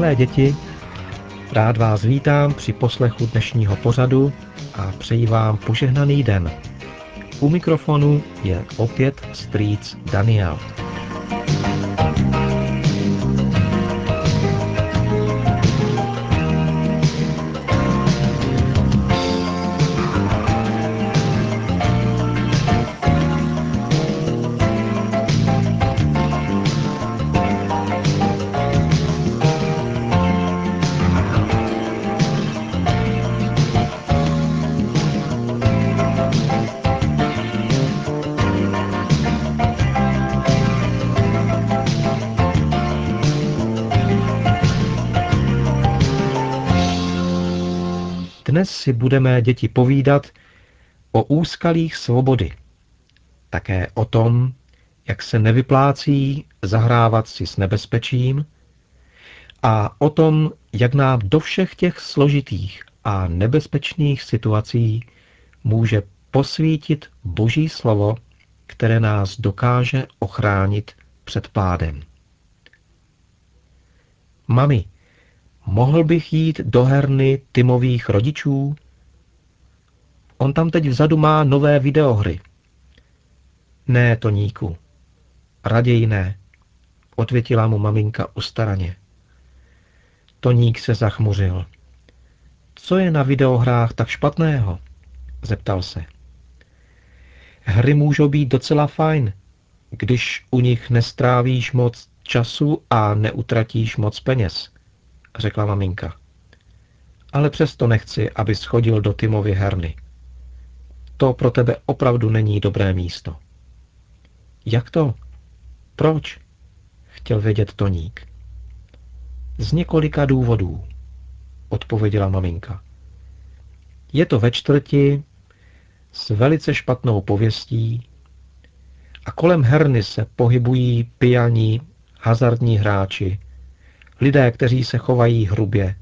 Milé děti, rád vás vítám při poslechu dnešního pořadu a přeji vám požehnaný den. U mikrofonu je opět strýc Daniel. Dnes si budeme, děti, povídat o úskalích svobody. Také o tom, jak se nevyplácí zahrávat si s nebezpečím a o tom, jak nám do všech těch složitých a nebezpečných situací může posvítit Boží slovo, které nás dokáže ochránit před pádem. Mami, mohl bych jít do herny Timových rodičů? On tam teď vzadu má nové videohry. Ne, Toníku, raději ne, odvětila mu maminka ustaraně. Toník se zachmuřil. Co je na videohrách tak špatného? Zeptal se. Hry můžou být docela fajn, když u nich nestrávíš moc času a neutratíš moc peněz, řekla maminka. Ale přesto nechci, abys chodil do Timovy herny. To pro tebe opravdu není dobré místo. Jak to? Proč? Chtěl vědět Toník. Z několika důvodů, odpověděla maminka. Je to ve čtvrti s velice špatnou pověstí a kolem herny se pohybují pijaní, hazardní hráči, lidé, kteří se chovají hrubě.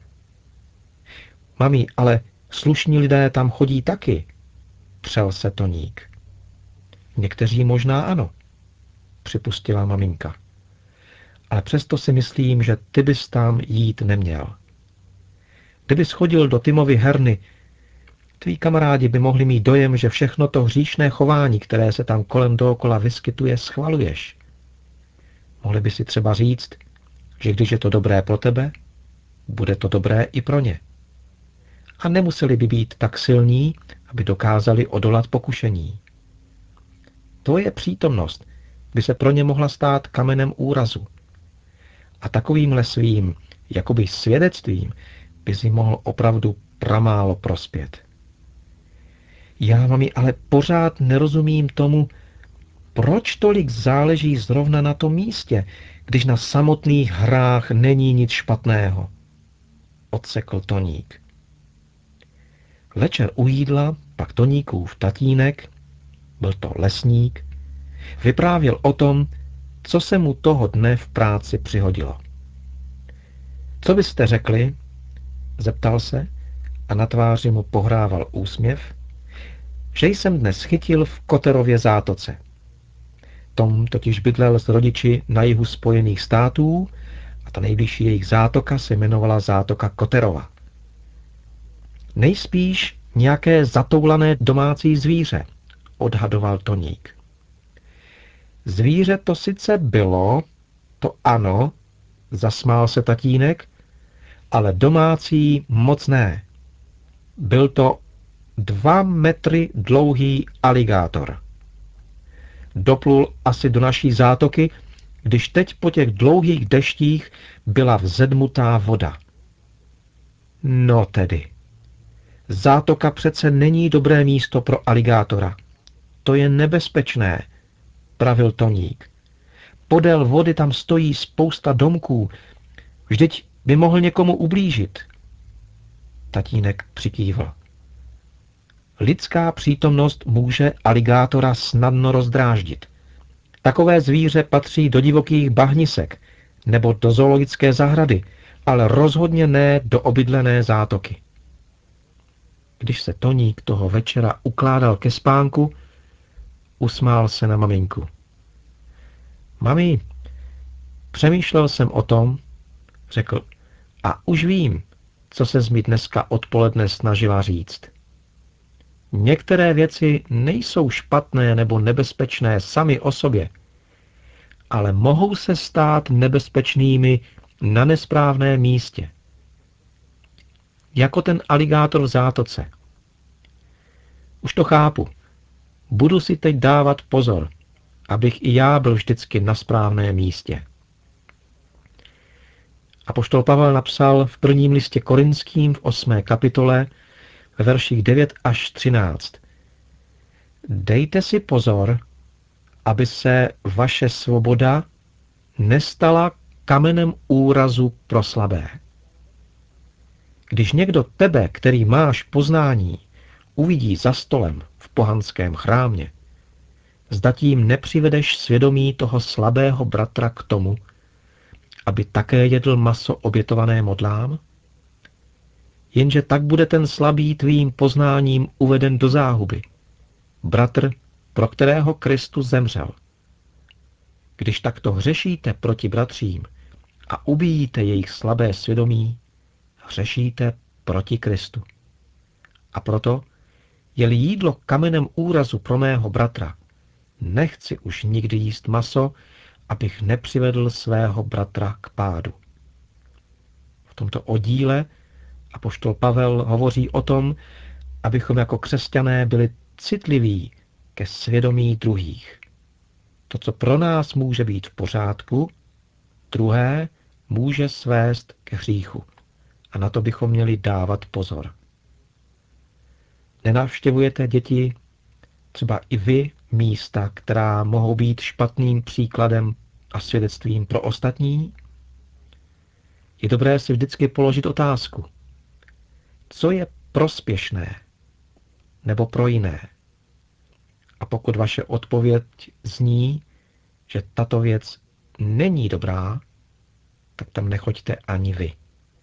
Mami, ale slušní lidé tam chodí taky, přel se Toník. Někteří možná ano, připustila maminka. Ale přesto si myslím, že ty bys tam jít neměl. Kdybys chodil do Timovy herny, tví kamarádi by mohli mít dojem, že všechno to hříšné chování, které se tam kolem dookola vyskytuje, schvaluješ. Mohli by si třeba říct, že když je to dobré pro tebe, bude to dobré i pro ně. A nemuseli by být tak silní, aby dokázali odolat pokušení. Tvoje přítomnost by se pro ně mohla stát kamenem úrazu. A takovýmhle svým, jakoby svědectvím, by si mohl opravdu pramálo prospět. Já, mami, ale pořád nerozumím tomu, proč tolik záleží zrovna na tom místě, když na samotných hrách není nic špatného, odsekl Toník. Večer u jídla pak Toníkův tatínek, byl to lesník, vyprávěl o tom, co se mu toho dne v práci přihodilo. Co byste řekli? Zeptal se a na tváři mu pohrával úsměv, že jsem dnes chytil v Koterově zátoce. Tom totiž bydlel s rodiči na jihu Spojených států a ta nejbližší jejich zátoka se jmenovala zátoka Koterova. Nejspíš nějaké zatoulané domácí zvíře, odhadoval Toník. Zvíře to sice bylo, to ano, zasmál se tatínek, ale domácí moc ne. Byl to 2 metry dlouhý aligátor. Doplul asi do naší zátoky, když teď po těch dlouhých deštích byla vzedmutá voda. No tedy. Zátoka přece není dobré místo pro aligátora. To je nebezpečné, pravil Toník. Podél vody tam stojí spousta domků. Vždyť by mohl někomu ublížit. Tatínek přikývl. Lidská přítomnost může aligátora snadno rozdráždit. Takové zvíře patří do divokých bahnisek nebo do zoologické zahrady, ale rozhodně ne do obydlené zátoky. Když se Toník toho večera ukládal ke spánku, usmál se na maminku. Mami, přemýšlel jsem o tom, řekl, A už vím, co ses mi dneska odpoledne snažila říct. Některé věci nejsou špatné nebo nebezpečné sami o sobě, ale mohou se stát nebezpečnými na nesprávném místě. Jako ten aligátor v zátoce. Už to chápu. Budu si teď dávat pozor, abych i já byl vždycky na správném místě. Apoštol Pavel napsal v prvním listě Korinským v 8. kapitole ve verších 9 až 13. Dejte si pozor, aby se vaše svoboda nestala kamenem úrazu pro slabé. Když někdo tebe, který máš poznání, uvidí za stolem v pohanském chrámě, zda tím nepřivedeš svědomí toho slabého bratra k tomu, aby také jedl maso obětované modlám? Jenže tak bude ten slabý tvým poznáním uveden do záhuby. Bratr, pro kterého Kristus zemřel. Když takto hřešíte proti bratřím a ubíjíte jejich slabé svědomí, hřešíte proti Kristu. A proto, je-li jídlo kamenem úrazu pro mého bratra, nechci už nikdy jíst maso, abych nepřivedl svého bratra k pádu. V tomto oddíle apoštol Pavel hovoří o tom, abychom jako křesťané byli citliví ke svědomí druhých. To, co pro nás může být v pořádku, druhé může svést k hříchu. A na to bychom měli dávat pozor. Nenavštěvujete, děti, třeba i vy, místa, která mohou být špatným příkladem a svědectvím pro ostatní? Je dobré si vždycky položit otázku. Co je prospěšné nebo pro jiné? A pokud vaše odpověď zní, že tato věc není dobrá, tak tam nechoďte ani vy.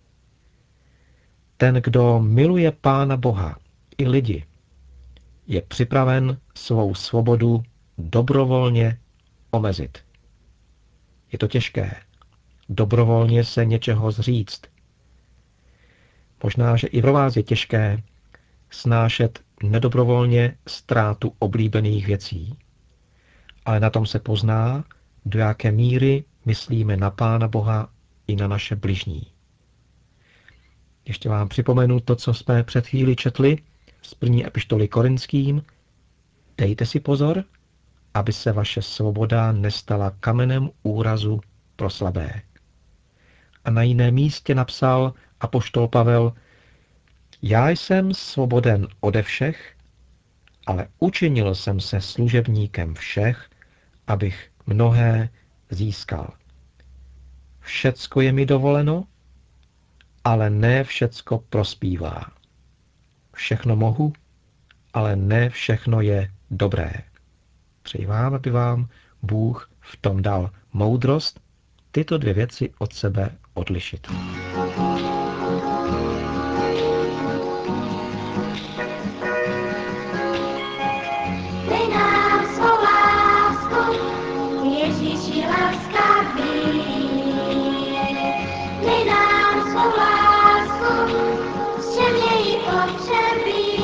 Ten, kdo miluje Pána Boha i lidi, je připraven svou svobodu dobrovolně omezit. Je to těžké, dobrovolně se něčeho zříct. Možná, že i pro vás je těžké snášet nedobrovolně ztrátu oblíbených věcí. Ale na tom se pozná, do jaké míry myslíme na Pána Boha i na naše bližní. Ještě vám připomenu to, co jsme před chvíli četli z první epištoly Korinským. Dejte si pozor, aby se vaše svoboda nestala kamenem úrazu pro slabé. A na jiném místě napsal apoštol Pavel, já jsem svoboden ode všech, ale učinil jsem se služebníkem všech, abych mnohé získal. Všecko je mi dovoleno, ale ne všecko prospívá. Všechno mohu, ale ne všechno je dobré. Přeji vám, aby vám Bůh v tom dal moudrost tyto dvě věci od sebe odlišit. Dej nám svou lásku, Ježíši laskavý. Dej nám svou lásku, z čem její potřebí.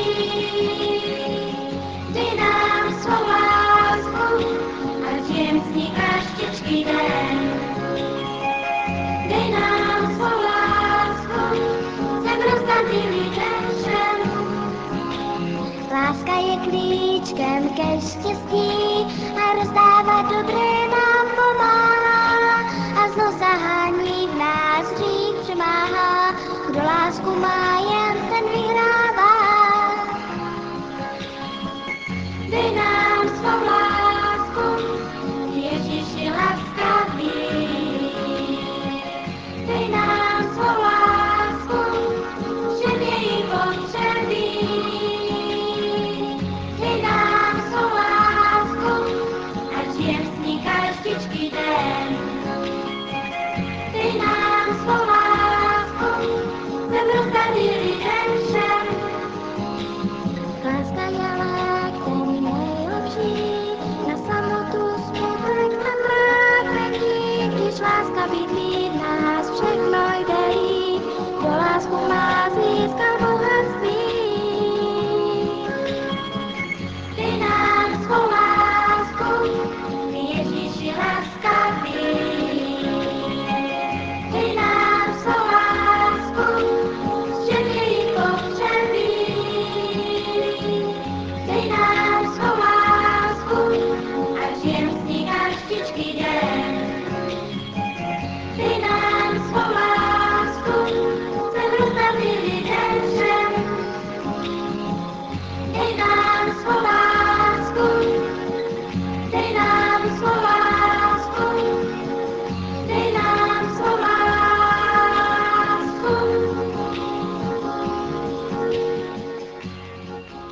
Dej nám svou lásku, ať jen vzniká štěčký den. Dej nám svou lásku, sem rozdaným lidem všem. Láska je klíčkem ke štěstí a rozdávat dobré nám pomáhá a znovu zahání v nás hřích přemáhá. Kdo lásku má, jen ten vyhrává. Dej nám svou lásku, Ježíši laskavý. Dej nám svou lásku, všem její potřebí. Dej nám svou lásku, ať jen vzniká štěčký den.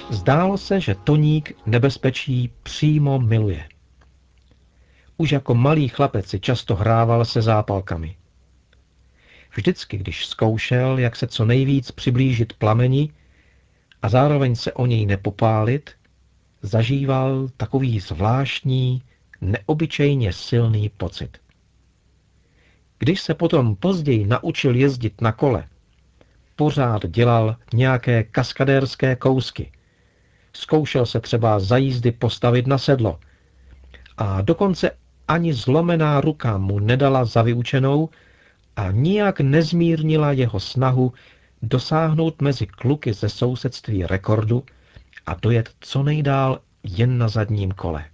Zdálo se, že Toník nebezpečí přímo miluje. Už jako malý chlapec si často hrával se zápalkami. Vždycky, když zkoušel, jak se co nejvíc přiblížit plameni a zároveň se o něj nepopálit, zažíval takový zvláštní, neobyčejně silný pocit. Když se potom později naučil jezdit na kole, pořád dělal nějaké kaskadérské kousky. Zkoušel se třeba za jízdy postavit na sedlo a dokonce ani zlomená ruka mu nedala za vyučenou a nijak nezmírnila jeho snahu dosáhnout mezi kluky ze sousedství rekordu a dojet co nejdál jen na zadním kole.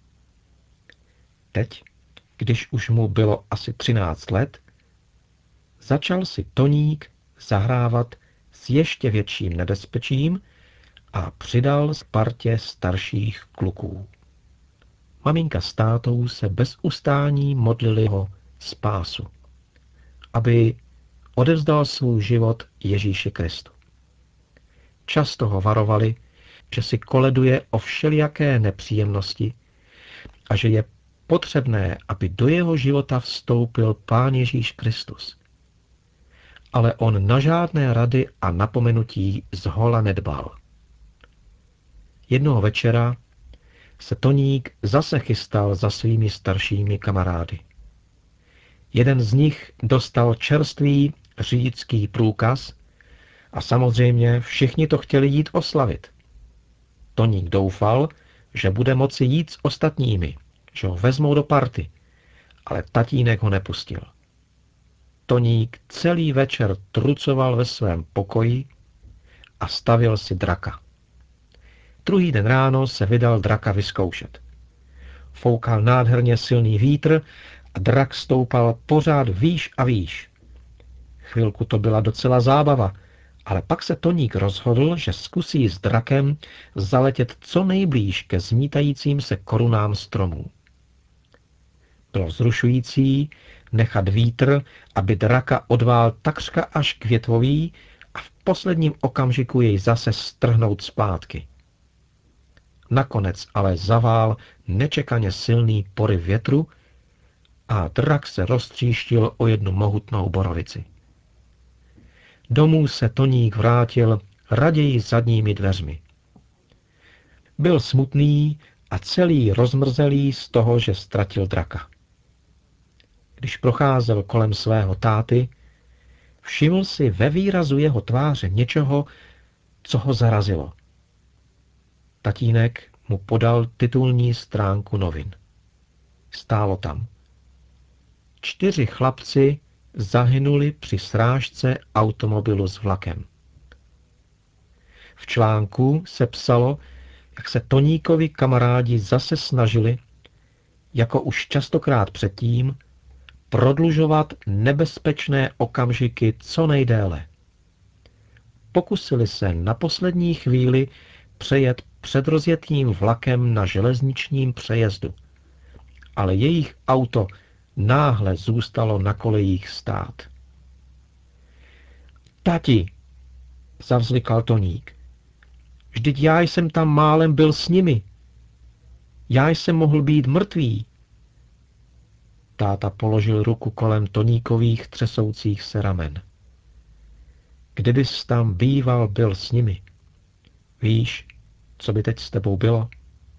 Teď, když už mu bylo asi 13 let, začal si Toník zahrávat s ještě větším nebezpečím a přidal partě starších kluků. Maminka s tátou se bez ustání modlili ho spásu, aby odevzdal svůj život Ježíši Kristu. Často ho varovali, že si koleduje o všelijaké nepříjemnosti a že je potřebné, aby do jeho života vstoupil Pán Ježíš Kristus. Ale on na žádné rady a napomenutí zhola nedbal. Jednoho večera se Toník zase chystal za svými staršími kamarády. Jeden z nich dostal čerstvý řidičský průkaz a samozřejmě všichni to chtěli jít oslavit. Toník doufal, že bude moci jít s ostatními, že ho vezmou do party, ale tatínek ho nepustil. Toník celý večer trucoval ve svém pokoji a stavil si draka. Druhý den ráno se vydal draka vyzkoušet. Foukal nádherně silný vítr a drak stoupal pořád výš a výš. Chvilku to byla docela zábava, ale pak se Toník rozhodl, že zkusí s drakem zaletět co nejblíž ke zmítajícím se korunám stromů. Bylo vzrušující nechat vítr, aby draka odvál takřka až k větvoví a v posledním okamžiku jej zase strhnout zpátky. Nakonec ale zavál nečekaně silný poryv větru a drak se roztříštil o jednu mohutnou borovici. Domů se Toník vrátil raději zadními dveřmi. Byl smutný a celý rozmrzelý z toho, že ztratil draka. Když procházel kolem svého táty, všiml si ve výrazu jeho tváře něčeho, co ho zarazilo. Tatínek mu podal titulní stránku novin. Stálo tam: 4 chlapci zahynuli při srážce automobilu s vlakem. V článku se psalo, jak se Toníkovi kamarádi zase snažili, jako už častokrát předtím, prodlužovat nebezpečné okamžiky co nejdéle. Pokusili se na poslední chvíli přejet před rozjetým vlakem na železničním přejezdu, ale jejich auto náhle zůstalo na kolejích stát. Tati, zavzlikal Toník, vždyť já jsem tam málem byl s nimi. Já jsem mohl být mrtvý. Táta položil ruku kolem Toníkových třesoucích se ramen. Kdybys tam býval byl s nimi, víš, co by teď s tebou bylo?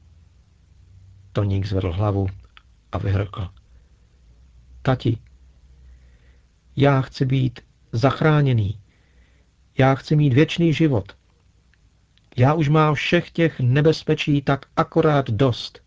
Toník zvedl hlavu a vyhrkl. Tati, já chci být zachráněný. Já chci mít věčný život. Já už mám všech těch nebezpečí tak akorát dost.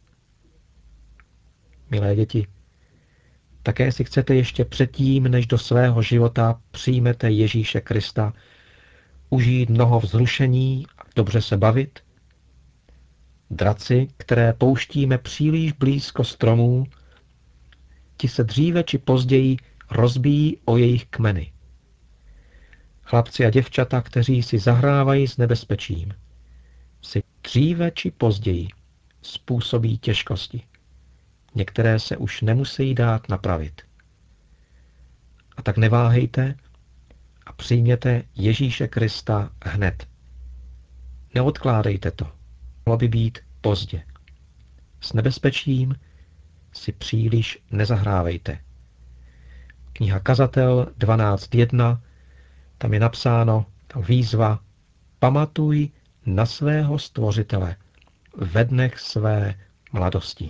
Milé děti, také si chcete ještě předtím, než do svého života přijmete Ježíše Krista, užít mnoho vzrušení a dobře se bavit? Draci, které pouštíme příliš blízko stromů, ti se dříve či později rozbíjí o jejich kmeny. Chlapci a děvčata, kteří si zahrávají s nebezpečím, si dříve či později způsobí těžkosti. Některé se už nemusí dát napravit. A tak neváhejte a přijměte Ježíše Krista hned. Neodkládejte to. Mohlo by být pozdě. S nebezpečím si příliš nezahrávejte. Kniha Kazatel 12.1, tam je napsáno, tam výzva, pamatuj na svého stvořitele ve dnech své mladosti.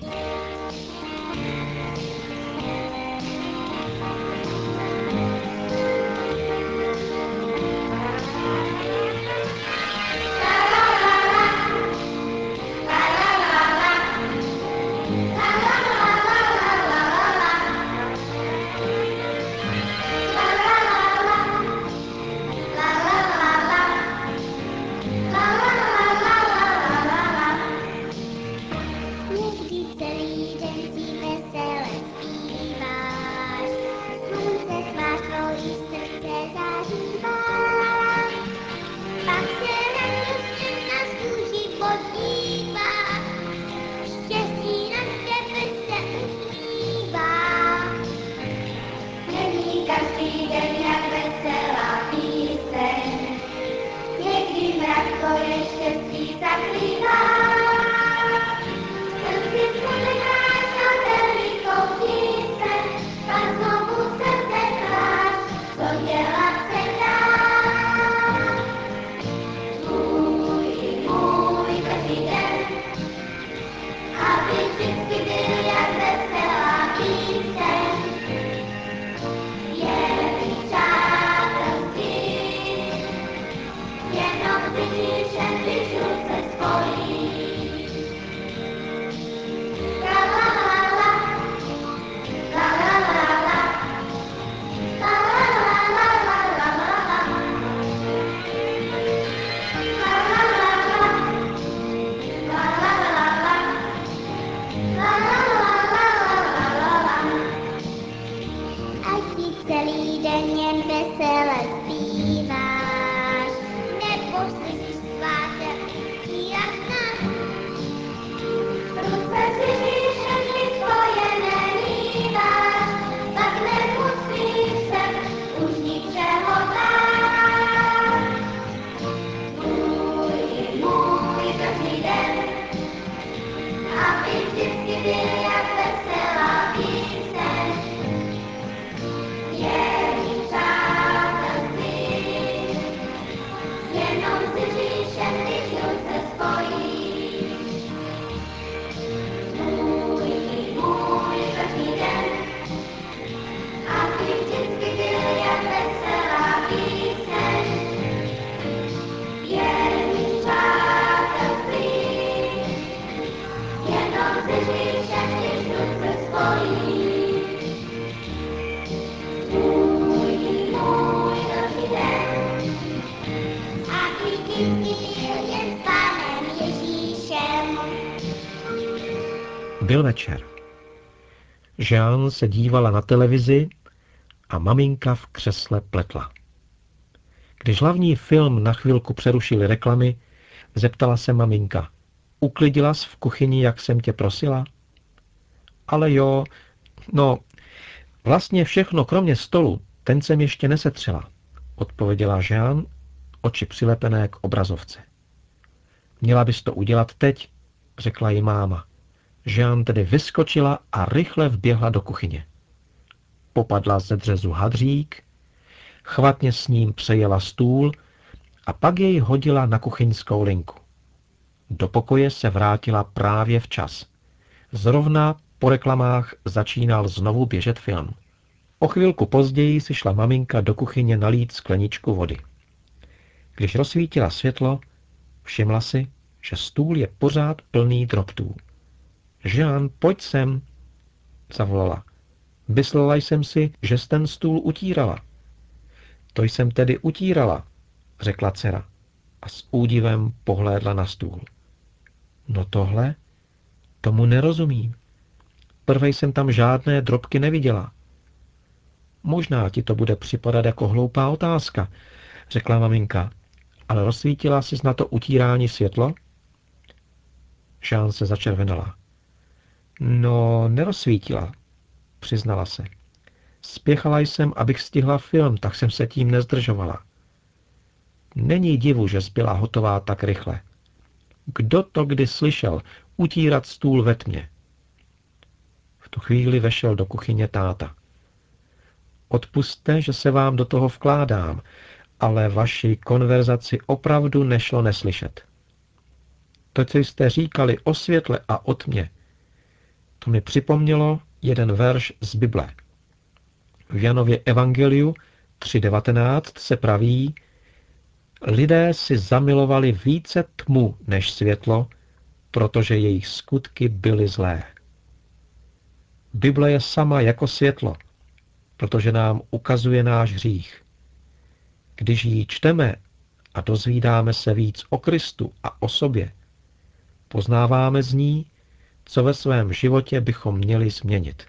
Byl večer. Jean se dívala na televizi a maminka v křesle pletla. Když hlavní film na chvilku přerušily reklamy, zeptala se maminka, uklidila jsi v kuchyni, jak jsem tě prosila? Ale jo, no, vlastně všechno kromě stolu, ten jsem ještě nesetřela, odpověděla Jean, oči přilepené k obrazovce. Měla bys to udělat teď, řekla jí máma. Jean tedy vyskočila a rychle vběhla do kuchyně. Popadla ze dřezu hadřík, chvatně s ním přejela stůl a pak jej hodila na kuchyňskou linku. Do pokoje se vrátila právě včas. Zrovna po reklamách začínal znovu běžet film. O chvilku později si šla maminka do kuchyně nalít skleničku vody. Když rozsvítila světlo, všimla si, že stůl je pořád plný drobtů. Jean, pojď sem, zavolala. Myslela jsem si, že jsi ten stůl utírala. To jsem tedy utírala, řekla dcera a s údivem pohlédla na stůl. No tohle? Tomu nerozumím. Prvej jsem tam žádné drobky neviděla. Možná ti to bude připadat jako hloupá otázka, řekla maminka, ale rozsvítila jsi na to utírání světlo? Jean se začervenala. No, nerozsvítila, přiznala se. Spěchala jsem, abych stihla film, tak jsem se tím nezdržovala. Není divu, že byla hotová tak rychle, Kdo to kdy slyšel utírat stůl ve tmě? V tu chvíli vešel do kuchyně táta. Odpusťte, že se vám do toho vkládám, ale vaši konverzaci opravdu nešlo neslyšet. To, co jste říkali o světle a o tmě, to mi připomnělo jeden verš z Bible. V Janově evangeliu 3.19 se praví: lidé si zamilovali více tmu než světlo, protože jejich skutky byly zlé. Bible je sama jako světlo, protože nám ukazuje náš hřích. Když ji čteme a dozvídáme se víc o Kristu a o sobě, poznáváme z ní, co ve svém životě bychom měli změnit.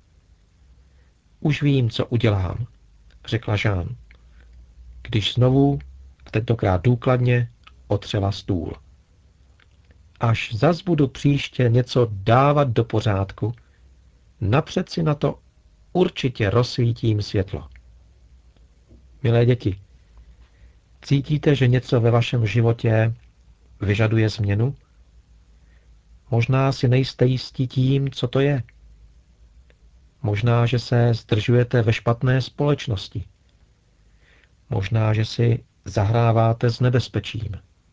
Už vím, co udělám, řekla Jean, když znovu, a tentokrát důkladně, otřela stůl. Až zas budu příště něco dávat do pořádku, napřed si na to určitě rozsvítím světlo. Milé děti, cítíte, že něco ve vašem životě vyžaduje změnu? Možná si nejste jistí tím, co to je. Možná, že se zdržujete ve špatné společnosti. Možná, že si zahráváte s nebezpečím.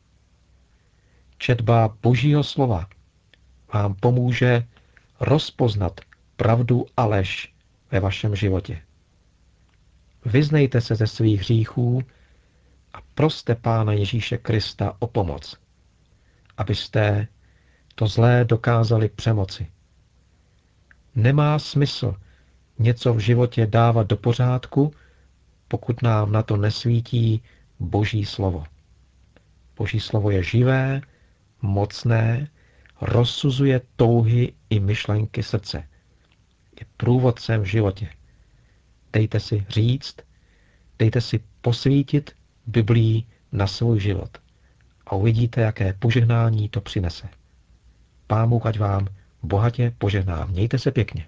Četba Božího slova vám pomůže rozpoznat pravdu a lež ve vašem životě. Vyznejte se ze svých hříchů a proste Pána Ježíše Krista o pomoc, abyste to zlé dokázali přemoci. Nemá smysl něco v životě dávat do pořádku, pokud nám na to nesvítí Boží slovo. Boží slovo je živé, mocné, rozsuzuje touhy i myšlenky srdce. Je průvodcem v životě. Dejte si říct, dejte si posvítit Biblií na svůj život a uvidíte, jaké požehnání to přinese. Pán Bůh ať vám bohatě požehná. Mějte se pěkně.